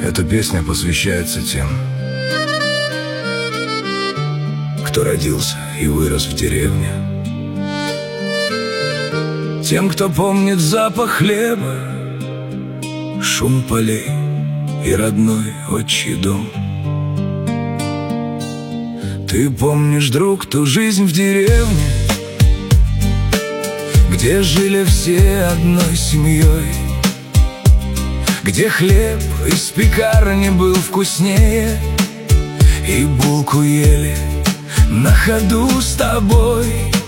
Эта песня посвящается тем, кто родился и вырос в деревне, тем, кто помнит запах хлеба, шум полей и родной отчий дом. Ты помнишь, друг, ту жизнь в деревне, где жили все одной семьей, где хлеб из пекарни был вкуснее, и булку ели на ходу с тобой,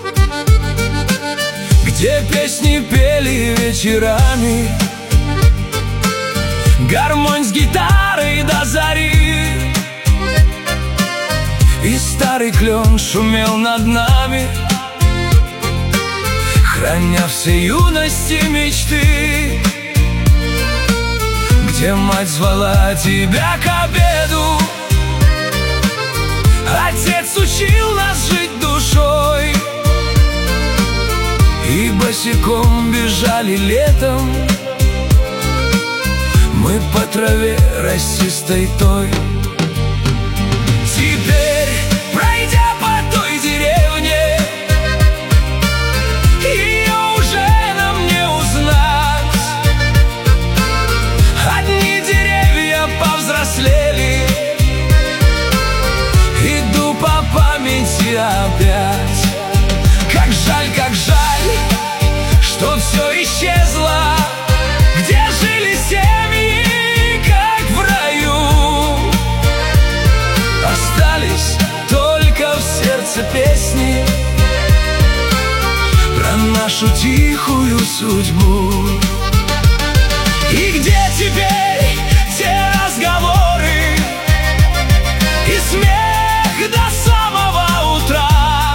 где песни пели вечерами, гармонь с гитарой до зари, и старый клен шумел над нами, храня все юности мечты, где мать звала тебя к обеду, отец учил нас жить душой, и босиком бежали летом мы по траве росистой той. Теперь, пройдя по той деревне, ее уже нам не узнать. Одни деревья повзрослели, иду по памяти опять. Как жаль, что все исчезло, где жили семьи, как в раю. Остались только в сердце песни про нашу тихую судьбу. И где теперь те разговоры и смех до самого утра?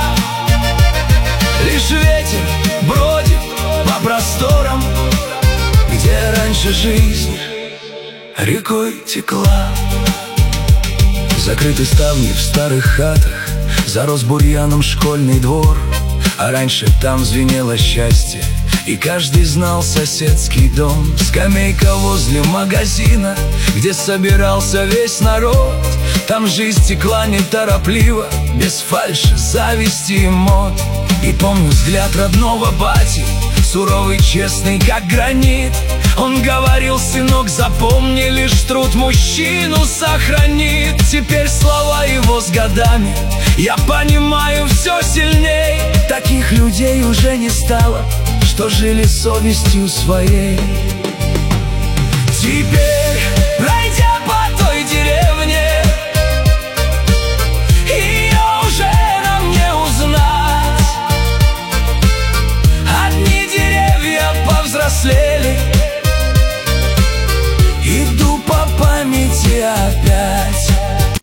Лишь ветер бродит по просторам, где раньше жизнь рекой текла. Закрыты ставни в старых хатах, зарос бурьяном школьный двор, а раньше там звенело счастье, и каждый знал соседский дом. Скамейка возле магазина, где собирался весь народ, там жизнь текла неторопливо, без фальши, зависти и мод. И помню взгляд родного бати, суровый, честный, как гранит. Он говорил: сынок, запомни, лишь труд мужчину сохранит. Теперь слова его с годами я понимаю все сильней. Таких людей уже не стало, что жили совестью своей. Теперь